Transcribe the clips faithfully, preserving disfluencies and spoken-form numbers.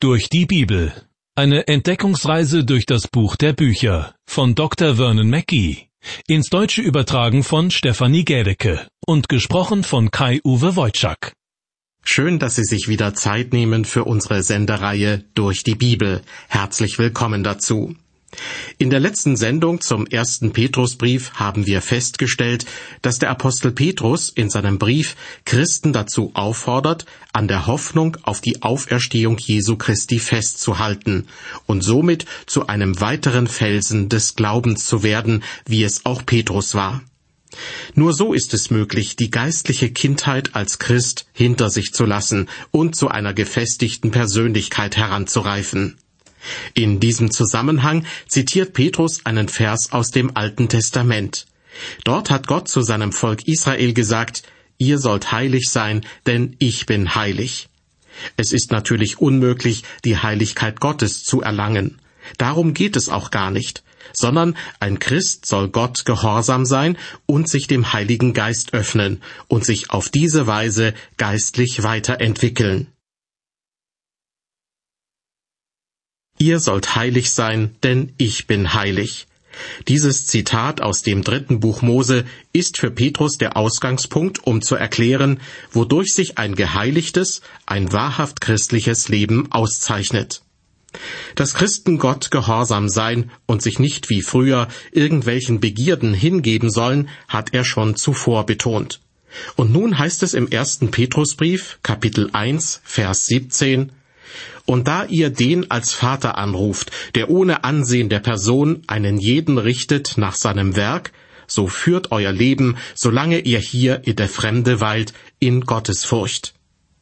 Durch die Bibel. Eine Entdeckungsreise durch das Buch der Bücher von Doktor Vernon Mackey. Ins Deutsche übertragen von Stefanie Gädecke und gesprochen von Kai-Uwe Wojczak. Schön, dass Sie sich wieder Zeit nehmen für unsere Sendereihe Durch die Bibel. Herzlich willkommen dazu. In der letzten Sendung zum ersten Petrusbrief haben wir festgestellt, dass der Apostel Petrus in seinem Brief Christen dazu auffordert, an der Hoffnung auf die Auferstehung Jesu Christi festzuhalten und somit zu einem weiteren Felsen des Glaubens zu werden, wie es auch Petrus war. Nur so ist es möglich, die geistliche Kindheit als Christ hinter sich zu lassen und zu einer gefestigten Persönlichkeit heranzureifen. In diesem Zusammenhang zitiert Petrus einen Vers aus dem Alten Testament. Dort hat Gott zu seinem Volk Israel gesagt: Ihr sollt heilig sein, denn ich bin heilig. Es ist natürlich unmöglich, die Heiligkeit Gottes zu erlangen. Darum geht es auch gar nicht, sondern ein Christ soll Gott gehorsam sein und sich dem Heiligen Geist öffnen und sich auf diese Weise geistlich weiterentwickeln. Ihr sollt heilig sein, denn ich bin heilig. Dieses Zitat aus dem dritten Buch Mose ist für Petrus der Ausgangspunkt, um zu erklären, wodurch sich ein geheiligtes, ein wahrhaft christliches Leben auszeichnet. Dass Christen Gott gehorsam sein und sich nicht wie früher irgendwelchen Begierden hingeben sollen, hat er schon zuvor betont. Und nun heißt es im ersten Petrusbrief, Kapitel eins, Vers siebzehn, Und da ihr den als Vater anruft, der ohne Ansehen der Person einen jeden richtet nach seinem Werk, so führt euer Leben, solange ihr hier in der Fremde weilt, in Gottesfurcht.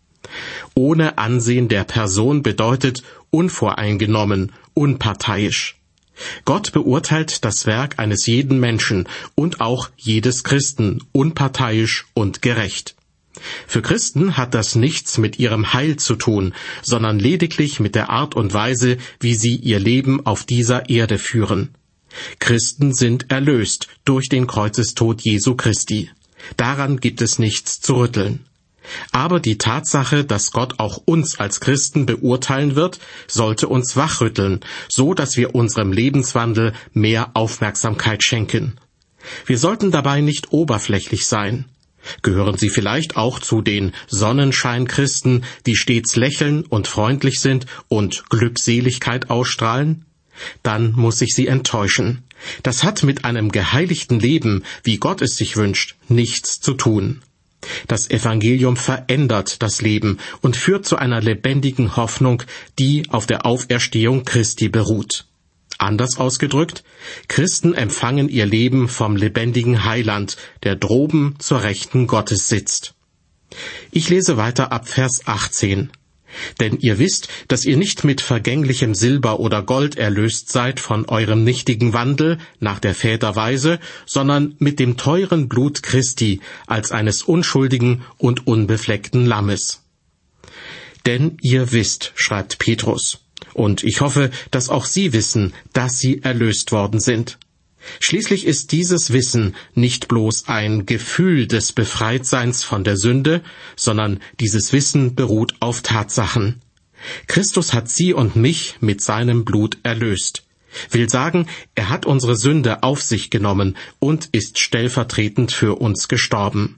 Ohne Ansehen der Person bedeutet unvoreingenommen, unparteiisch. Gott beurteilt das Werk eines jeden Menschen und auch jedes Christen unparteiisch und gerecht. Für Christen hat das nichts mit ihrem Heil zu tun, sondern lediglich mit der Art und Weise, wie sie ihr Leben auf dieser Erde führen. Christen sind erlöst durch den Kreuzestod Jesu Christi. Daran gibt es nichts zu rütteln. Aber die Tatsache, dass Gott auch uns als Christen beurteilen wird, sollte uns wachrütteln, so dass wir unserem Lebenswandel mehr Aufmerksamkeit schenken. Wir sollten dabei nicht oberflächlich sein. Gehören Sie vielleicht auch zu den Sonnenschein-Christen, die stets lächeln und freundlich sind und Glückseligkeit ausstrahlen? Dann muss ich Sie enttäuschen. Das hat mit einem geheiligten Leben, wie Gott es sich wünscht, nichts zu tun. Das Evangelium verändert das Leben und führt zu einer lebendigen Hoffnung, die auf der Auferstehung Christi beruht. Anders ausgedrückt, Christen empfangen ihr Leben vom lebendigen Heiland, der droben zur Rechten Gottes sitzt. Ich lese weiter ab Vers achtzehn. Denn ihr wisst, dass ihr nicht mit vergänglichem Silber oder Gold erlöst seid von eurem nichtigen Wandel nach der Väterweise, sondern mit dem teuren Blut Christi als eines unschuldigen und unbefleckten Lammes. Denn ihr wisst, schreibt Petrus, und ich hoffe, dass auch Sie wissen, dass Sie erlöst worden sind. Schließlich ist dieses Wissen nicht bloß ein Gefühl des Befreitseins von der Sünde, sondern dieses Wissen beruht auf Tatsachen. Christus hat Sie und mich mit seinem Blut erlöst. Will sagen, er hat unsere Sünde auf sich genommen und ist stellvertretend für uns gestorben.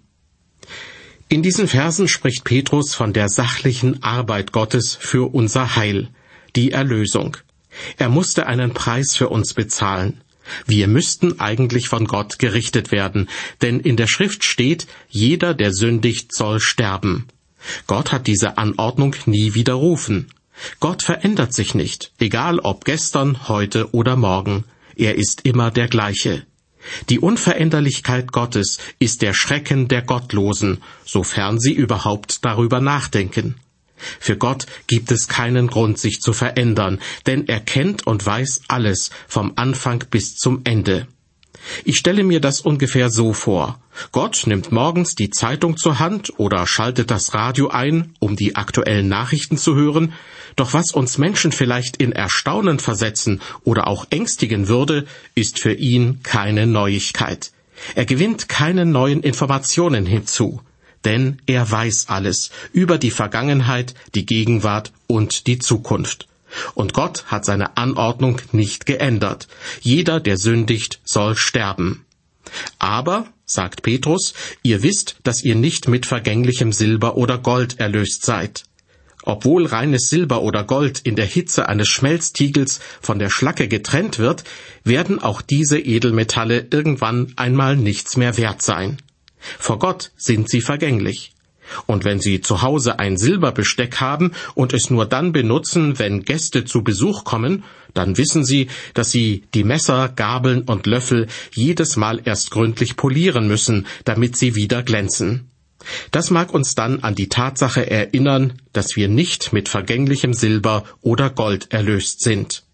In diesen Versen spricht Petrus von der sachlichen Arbeit Gottes für unser Heil, die Erlösung. Er musste einen Preis für uns bezahlen. Wir müssten eigentlich von Gott gerichtet werden, denn in der Schrift steht, jeder, der sündigt, soll sterben. Gott hat diese Anordnung nie widerrufen. Gott verändert sich nicht, egal ob gestern, heute oder morgen. Er ist immer der gleiche. Die Unveränderlichkeit Gottes ist der Schrecken der Gottlosen, sofern sie überhaupt darüber nachdenken. Für Gott gibt es keinen Grund, sich zu verändern, denn er kennt und weiß alles, vom Anfang bis zum Ende. Ich stelle mir das ungefähr so vor. Gott nimmt morgens die Zeitung zur Hand oder schaltet das Radio ein, um die aktuellen Nachrichten zu hören. Doch was uns Menschen vielleicht in Erstaunen versetzen oder auch ängstigen würde, ist für ihn keine Neuigkeit. Er gewinnt keine neuen Informationen hinzu. denn er weiß alles über die Vergangenheit, die Gegenwart und die Zukunft. Und Gott hat seine Anordnung nicht geändert. Jeder, der sündigt, soll sterben. Aber, sagt Petrus, ihr wisst, dass ihr nicht mit vergänglichem Silber oder Gold erlöst seid. Obwohl reines Silber oder Gold in der Hitze eines Schmelztiegels von der Schlacke getrennt wird, werden auch diese Edelmetalle irgendwann einmal nichts mehr wert sein. Vor Gott sind sie vergänglich. Und wenn Sie zu Hause ein Silberbesteck haben und es nur dann benutzen, wenn Gäste zu Besuch kommen, dann wissen Sie, dass Sie die Messer, Gabeln und Löffel jedes Mal erst gründlich polieren müssen, damit sie wieder glänzen. Das mag uns dann an die Tatsache erinnern, dass wir nicht mit vergänglichem Silber oder Gold erlöst sind.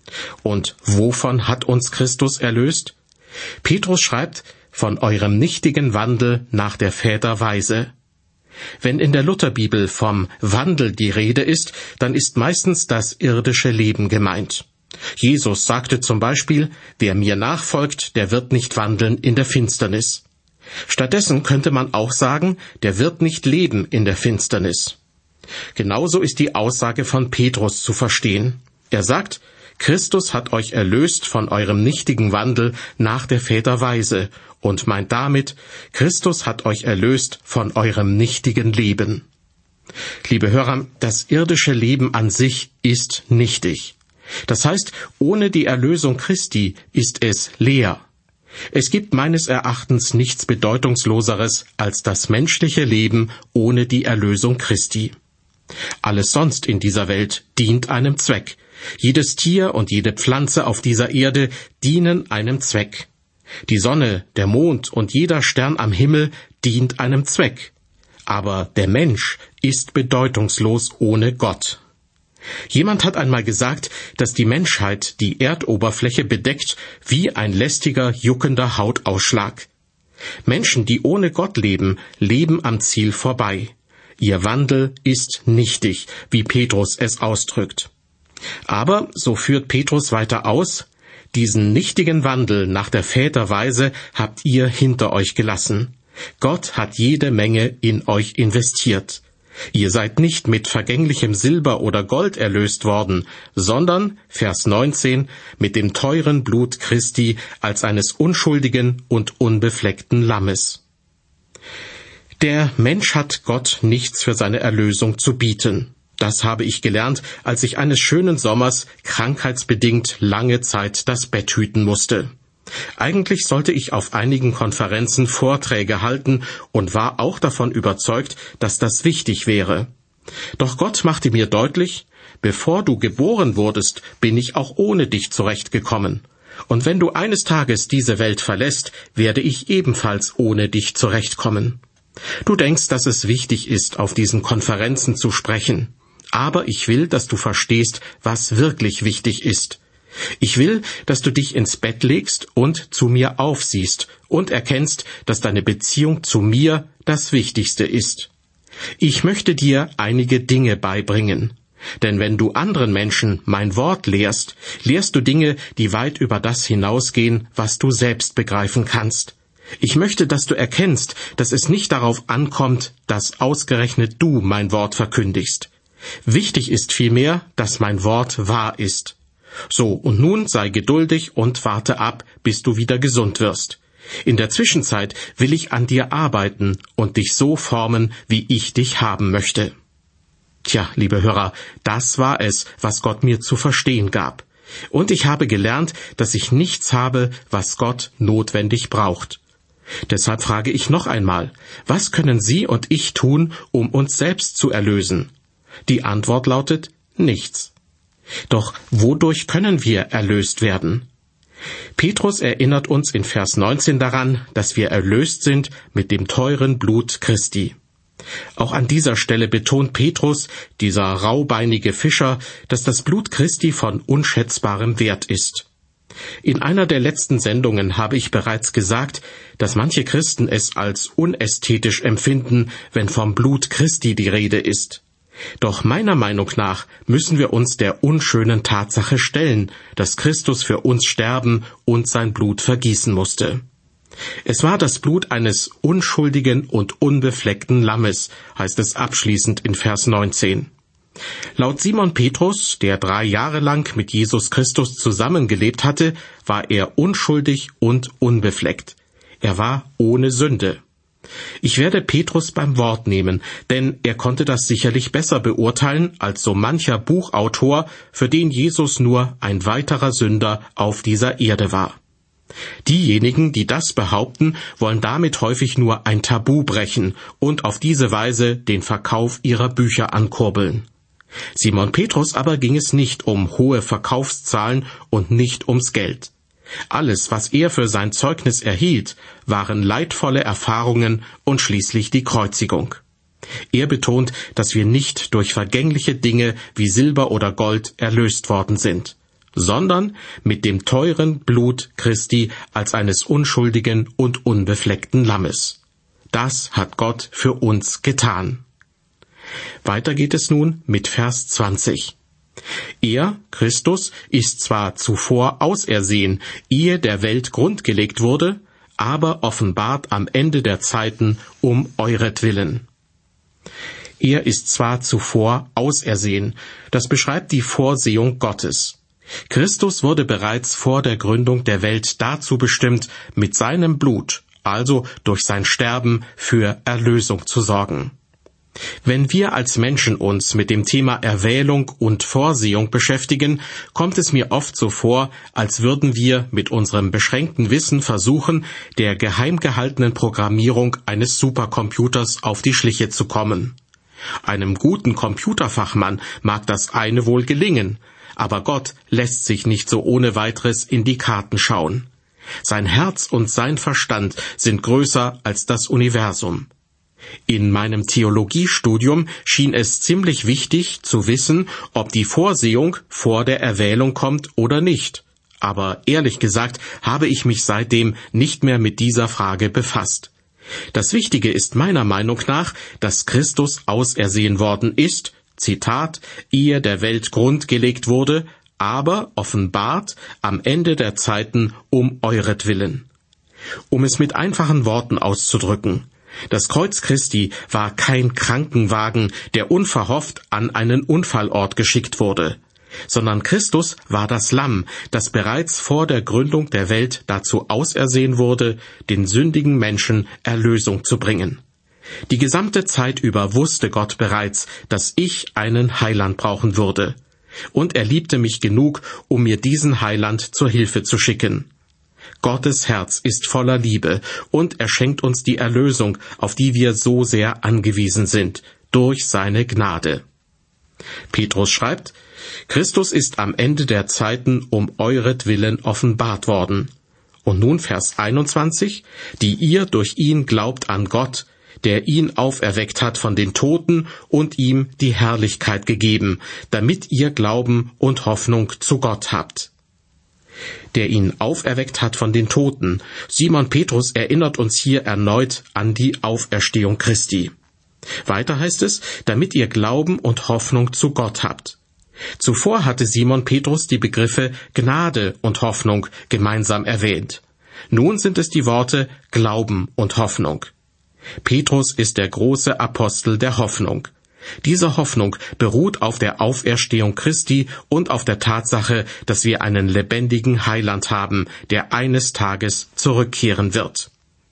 Und wovon hat uns Christus erlöst? Petrus schreibt, von eurem nichtigen Wandel nach der Väter Weise. Wenn in der Lutherbibel vom Wandel die Rede ist, dann ist meistens das irdische Leben gemeint. Jesus sagte zum Beispiel, wer mir nachfolgt, der wird nicht wandeln in der Finsternis. Stattdessen könnte man auch sagen, der wird nicht leben in der Finsternis. Genauso ist die Aussage von Petrus zu verstehen. Er sagt, Christus hat euch erlöst von eurem nichtigen Wandel nach der Väter Weise und meint damit, Christus hat euch erlöst von eurem nichtigen Leben. Liebe Hörer, das irdische Leben an sich ist nichtig. Das heißt, ohne die Erlösung Christi ist es leer. Es gibt meines Erachtens nichts Bedeutungsloseres als das menschliche Leben ohne die Erlösung Christi. Alles sonst in dieser Welt dient einem Zweck. Jedes Tier und jede Pflanze auf dieser Erde dienen einem Zweck. Die Sonne, der Mond und jeder Stern am Himmel dient einem Zweck. Aber der Mensch ist bedeutungslos ohne Gott. Jemand hat einmal gesagt, dass die Menschheit die Erdoberfläche bedeckt wie ein lästiger, juckender Hautausschlag. Menschen, die ohne Gott leben, leben am Ziel vorbei. Ihr Wandel ist nichtig, wie Petrus es ausdrückt. Aber, so führt Petrus weiter aus, diesen nichtigen Wandel nach der Väter Weise habt ihr hinter euch gelassen. Gott hat jede Menge in euch investiert. Ihr seid nicht mit vergänglichem Silber oder Gold erlöst worden, sondern, Vers neunzehn, mit dem teuren Blut Christi als eines unschuldigen und unbefleckten Lammes. Der Mensch hat Gott nichts für seine Erlösung zu bieten. Das habe ich gelernt, als ich eines schönen Sommers krankheitsbedingt lange Zeit das Bett hüten musste. Eigentlich sollte ich auf einigen Konferenzen Vorträge halten und war auch davon überzeugt, dass das wichtig wäre. Doch Gott machte mir deutlich, bevor du geboren wurdest, bin ich auch ohne dich zurechtgekommen. Und wenn du eines Tages diese Welt verlässt, werde ich ebenfalls ohne dich zurechtkommen. Du denkst, dass es wichtig ist, auf diesen Konferenzen zu sprechen. Aber ich will, dass du verstehst, was wirklich wichtig ist. Ich will, dass du dich ins Bett legst und zu mir aufsiehst und erkennst, dass deine Beziehung zu mir das Wichtigste ist. Ich möchte dir einige Dinge beibringen. Denn wenn du anderen Menschen mein Wort lehrst, lehrst du Dinge, die weit über das hinausgehen, was du selbst begreifen kannst. Ich möchte, dass du erkennst, dass es nicht darauf ankommt, dass ausgerechnet du mein Wort verkündigst. Wichtig ist vielmehr, dass mein Wort wahr ist. So, und nun sei geduldig und warte ab, bis du wieder gesund wirst. In der Zwischenzeit will ich an dir arbeiten und dich so formen, wie ich dich haben möchte. Tja, liebe Hörer, das war es, was Gott mir zu verstehen gab. Und ich habe gelernt, dass ich nichts habe, was Gott notwendig braucht. Deshalb frage ich noch einmal, was können Sie und ich tun, um uns selbst zu erlösen? Die Antwort lautet, nichts. Doch wodurch können wir erlöst werden? Petrus erinnert uns in Vers neunzehn daran, dass wir erlöst sind mit dem teuren Blut Christi. Auch an dieser Stelle betont Petrus, dieser raubeinige Fischer, dass das Blut Christi von unschätzbarem Wert ist. In einer der letzten Sendungen habe ich bereits gesagt, dass manche Christen es als unästhetisch empfinden, wenn vom Blut Christi die Rede ist. Doch meiner Meinung nach müssen wir uns der unschönen Tatsache stellen, dass Christus für uns sterben und sein Blut vergießen musste. Es war das Blut eines unschuldigen und unbefleckten Lammes, heißt es abschließend in Vers neunzehn. Laut Simon Petrus, der drei Jahre lang mit Jesus Christus zusammengelebt hatte, war er unschuldig und unbefleckt. Er war ohne Sünde. Ich werde Petrus beim Wort nehmen, denn er konnte das sicherlich besser beurteilen als so mancher Buchautor, für den Jesus nur ein weiterer Sünder auf dieser Erde war. Diejenigen, die das behaupten, wollen damit häufig nur ein Tabu brechen und auf diese Weise den Verkauf ihrer Bücher ankurbeln. Simon Petrus aber ging es nicht um hohe Verkaufszahlen und nicht ums Geld. Alles, was er für sein Zeugnis erhielt, waren leidvolle Erfahrungen und schließlich die Kreuzigung. Er betont, dass wir nicht durch vergängliche Dinge wie Silber oder Gold erlöst worden sind, sondern mit dem teuren Blut Christi als eines unschuldigen und unbefleckten Lammes. Das hat Gott für uns getan. Weiter geht es nun mit Vers zwanzig. Er, Christus, ist zwar zuvor ausersehen, ehe der Welt Grund gelegt wurde, aber offenbart am Ende der Zeiten um euretwillen. Er ist zwar zuvor ausersehen, das beschreibt die Vorsehung Gottes. Christus wurde bereits vor der Gründung der Welt dazu bestimmt, mit seinem Blut, also durch sein Sterben, für Erlösung zu sorgen. Wenn wir als Menschen uns mit dem Thema Erwählung und Vorsehung beschäftigen, kommt es mir oft so vor, als würden wir mit unserem beschränkten Wissen versuchen, der geheim gehaltenen Programmierung eines Supercomputers auf die Schliche zu kommen. Einem guten Computerfachmann mag das eine wohl gelingen, aber Gott lässt sich nicht so ohne weiteres in die Karten schauen. Sein Herz und sein Verstand sind größer als das Universum. In meinem Theologiestudium schien es ziemlich wichtig zu wissen, ob die Vorsehung vor der Erwählung kommt oder nicht. Aber ehrlich gesagt habe ich mich seitdem nicht mehr mit dieser Frage befasst. Das Wichtige ist meiner Meinung nach, dass Christus ausersehen worden ist, Zitat, ehe der Welt Grund gelegt wurde, aber offenbart am Ende der Zeiten um euretwillen. Um es mit einfachen Worten auszudrücken: Das Kreuz Christi war kein Krankenwagen, der unverhofft an einen Unfallort geschickt wurde, sondern Christus war das Lamm, das bereits vor der Gründung der Welt dazu ausersehen wurde, den sündigen Menschen Erlösung zu bringen. Die gesamte Zeit über wusste Gott bereits, dass ich einen Heiland brauchen würde. Und er liebte mich genug, um mir diesen Heiland zur Hilfe zu schicken. Gottes Herz ist voller Liebe und er schenkt uns die Erlösung, auf die wir so sehr angewiesen sind, durch seine Gnade. Petrus schreibt, Christus ist am Ende der Zeiten um euretwillen offenbart worden. Und nun Vers einundzwanzig, die ihr durch ihn glaubt an Gott, der ihn auferweckt hat von den Toten und ihm die Herrlichkeit gegeben, damit ihr Glauben und Hoffnung zu Gott habt. Der ihn auferweckt hat von den Toten. Simon Petrus erinnert uns hier erneut an die Auferstehung Christi. Weiter heißt es, damit ihr Glauben und Hoffnung zu Gott habt. Zuvor hatte Simon Petrus die Begriffe Gnade und Hoffnung gemeinsam erwähnt. Nun sind es die Worte Glauben und Hoffnung. Petrus ist der große Apostel der Hoffnung. Diese Hoffnung beruht auf der Auferstehung Christi und auf der Tatsache, dass wir einen lebendigen Heiland haben, der eines Tages zurückkehren wird.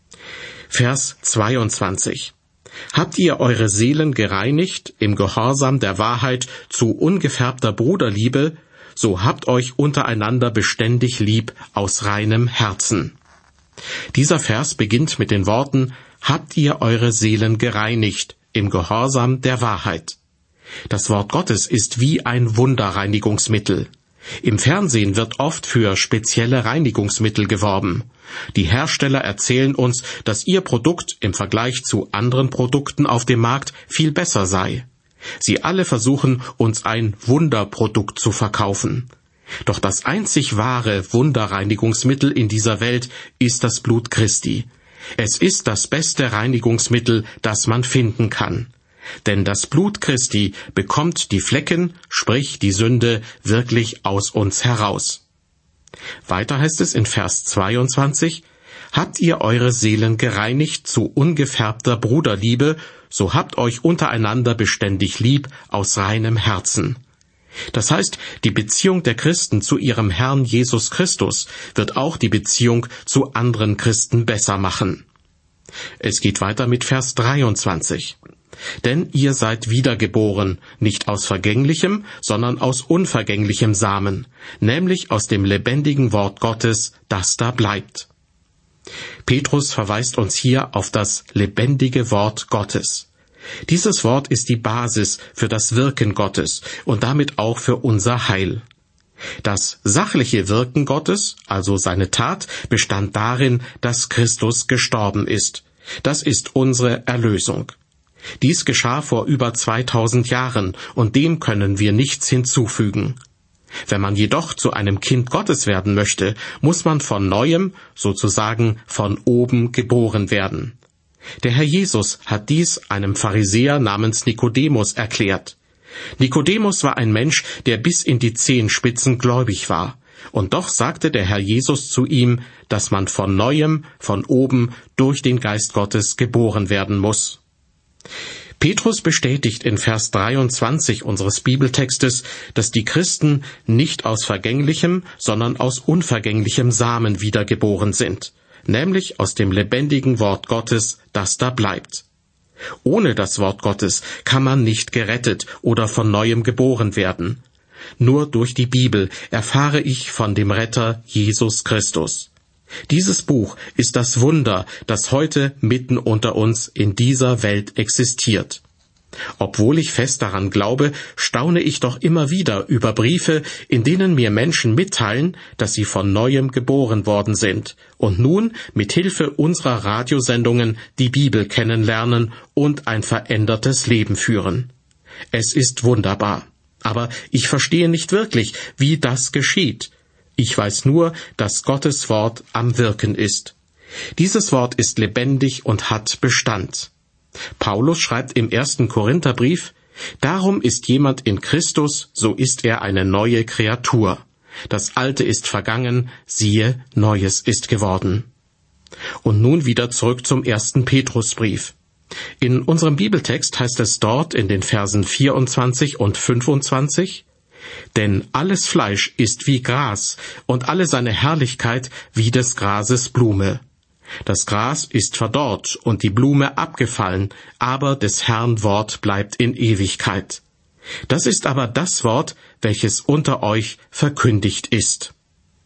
Vers zweiundzwanzig. Habt ihr eure Seelen gereinigt im Gehorsam der Wahrheit zu ungefärbter Bruderliebe, so habt euch untereinander beständig lieb aus reinem Herzen. Dieser Vers beginnt mit den Worten, habt ihr eure Seelen gereinigt im Gehorsam der Wahrheit. Das Wort Gottes ist wie ein Wunderreinigungsmittel. Im Fernsehen wird oft für spezielle Reinigungsmittel geworben. Die Hersteller erzählen uns, dass ihr Produkt im Vergleich zu anderen Produkten auf dem Markt viel besser sei. Sie alle versuchen, uns ein Wunderprodukt zu verkaufen. Doch das einzig wahre Wunderreinigungsmittel in dieser Welt ist das Blut Christi. Es ist das beste Reinigungsmittel, das man finden kann. Denn das Blut Christi bekommt die Flecken, sprich die Sünde, wirklich aus uns heraus. Weiter heißt es in Vers zweiundzwanzig, Habt ihr eure Seelen gereinigt zu ungefärbter Bruderliebe, so habt euch untereinander beständig lieb aus reinem Herzen. Das heißt, die Beziehung der Christen zu ihrem Herrn Jesus Christus wird auch die Beziehung zu anderen Christen besser machen. Es geht weiter mit Vers dreiundzwanzig. Denn ihr seid wiedergeboren, nicht aus vergänglichem, sondern aus unvergänglichem Samen, nämlich aus dem lebendigen Wort Gottes, das da bleibt. Petrus verweist uns hier auf das lebendige Wort Gottes. Dieses Wort ist die Basis für das Wirken Gottes und damit auch für unser Heil. Das sachliche Wirken Gottes, also seine Tat, bestand darin, dass Christus gestorben ist. Das ist unsere Erlösung. Dies geschah vor über zweitausend Jahren, und dem können wir nichts hinzufügen. Wenn man jedoch zu einem Kind Gottes werden möchte, muss man von Neuem, sozusagen von oben geboren werden. Der Herr Jesus hat dies einem Pharisäer namens Nikodemus erklärt. Nikodemus war ein Mensch, der bis in die Zehenspitzen gläubig war. Und doch sagte der Herr Jesus zu ihm, dass man von Neuem, von oben, durch den Geist Gottes geboren werden muss. Petrus bestätigt in Vers dreiundzwanzig unseres Bibeltextes, dass die Christen nicht aus vergänglichem, sondern aus unvergänglichem Samen wiedergeboren sind, nämlich aus dem lebendigen Wort Gottes, das da bleibt. Ohne das Wort Gottes kann man nicht gerettet oder von Neuem geboren werden. Nur durch die Bibel erfahre ich von dem Retter Jesus Christus. Dieses Buch ist das Wunder, das heute mitten unter uns in dieser Welt existiert. Obwohl ich fest daran glaube, staune ich doch immer wieder über Briefe, in denen mir Menschen mitteilen, dass sie von Neuem geboren worden sind und nun mit Hilfe unserer Radiosendungen die Bibel kennenlernen und ein verändertes Leben führen. Es ist wunderbar, aber ich verstehe nicht wirklich, wie das geschieht. Ich weiß nur, dass Gottes Wort am Wirken ist. Dieses Wort ist lebendig und hat Bestand. Paulus schreibt im ersten Korintherbrief, darum ist jemand in Christus, so ist er eine neue Kreatur. Das Alte ist vergangen, siehe, Neues ist geworden. Und nun wieder zurück zum ersten Petrusbrief. In unserem Bibeltext heißt es dort in den Versen vierundzwanzig und fünfundzwanzig, denn alles Fleisch ist wie Gras, und alle seine Herrlichkeit wie des Grases Blume. Das Gras ist verdorrt und die Blume abgefallen, aber des Herrn Wort bleibt in Ewigkeit. Das ist aber das Wort, welches unter euch verkündigt ist.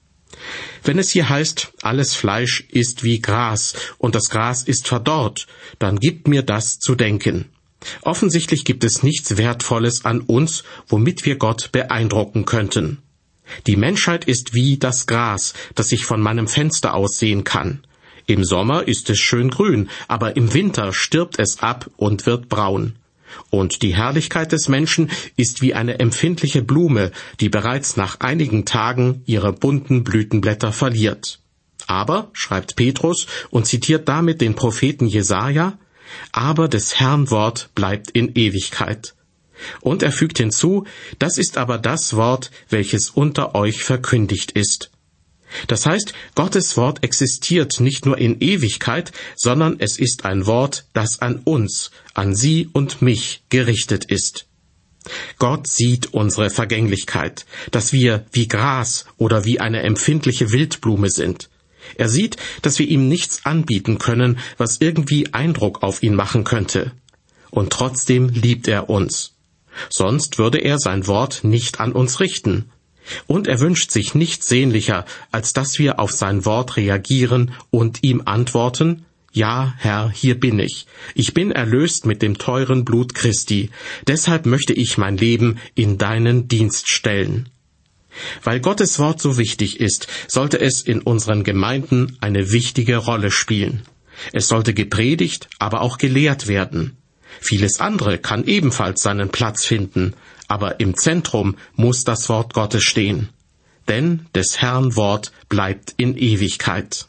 Wenn es hier heißt, alles Fleisch ist wie Gras und das Gras ist verdorrt, dann gibt mir das zu denken. Offensichtlich gibt es nichts Wertvolles an uns, womit wir Gott beeindrucken könnten. Die Menschheit ist wie das Gras, das ich von meinem Fenster aus sehen kann. Im Sommer ist es schön grün, aber im Winter stirbt es ab und wird braun. Und die Herrlichkeit des Menschen ist wie eine empfindliche Blume, die bereits nach einigen Tagen ihre bunten Blütenblätter verliert. Aber, schreibt Petrus und zitiert damit den Propheten Jesaja, aber des Herrn Wort bleibt in Ewigkeit. Und er fügt hinzu, das ist aber das Wort, welches unter euch verkündigt ist. Das heißt, Gottes Wort existiert nicht nur in Ewigkeit, sondern es ist ein Wort, das an uns, an Sie und mich gerichtet ist. Gott sieht unsere Vergänglichkeit, dass wir wie Gras oder wie eine empfindliche Wildblume sind. Er sieht, dass wir ihm nichts anbieten können, was irgendwie Eindruck auf ihn machen könnte. Und trotzdem liebt er uns. Sonst würde er sein Wort nicht an uns richten. Und er wünscht sich nichts sehnlicher, als dass wir auf sein Wort reagieren und ihm antworten, ja, Herr, hier bin ich. Ich bin erlöst mit dem teuren Blut Christi. Deshalb möchte ich mein Leben in deinen Dienst stellen. Weil Gottes Wort so wichtig ist, sollte es in unseren Gemeinden eine wichtige Rolle spielen. Es sollte gepredigt, aber auch gelehrt werden. Vieles andere kann ebenfalls seinen Platz finden, aber im Zentrum muss das Wort Gottes stehen. Denn des Herrn Wort bleibt in Ewigkeit.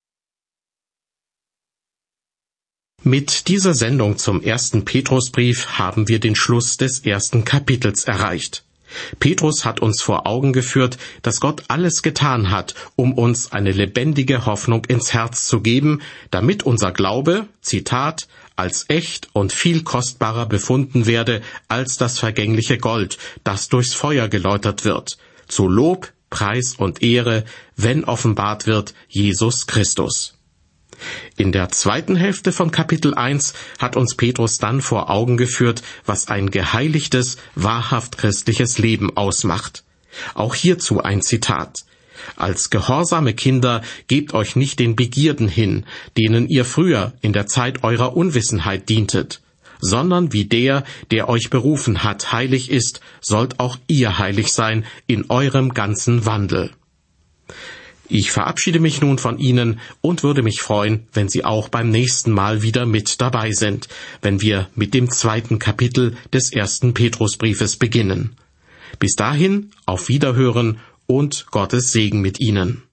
Mit dieser Sendung zum ersten Petrusbrief haben wir den Schluss des ersten Kapitels erreicht. Petrus hat uns vor Augen geführt, dass Gott alles getan hat, um uns eine lebendige Hoffnung ins Herz zu geben, damit unser Glaube, Zitat, als echt und viel kostbarer befunden werde als das vergängliche Gold, das durchs Feuer geläutert wird, zu Lob, Preis und Ehre, wenn offenbart wird Jesus Christus. In der zweiten Hälfte von Kapitel eins hat uns Petrus dann vor Augen geführt, was ein geheiligtes, wahrhaft christliches Leben ausmacht. Auch hierzu ein Zitat. Als gehorsame Kinder gebt euch nicht den Begierden hin, denen ihr früher in der Zeit eurer Unwissenheit dientet, sondern wie der, der euch berufen hat, heilig ist, sollt auch ihr heilig sein in eurem ganzen Wandel. Ich verabschiede mich nun von Ihnen und würde mich freuen, wenn Sie auch beim nächsten Mal wieder mit dabei sind, wenn wir mit dem zweiten Kapitel des ersten Petrusbriefes beginnen. Bis dahin, auf Wiederhören und Gottes Segen mit Ihnen.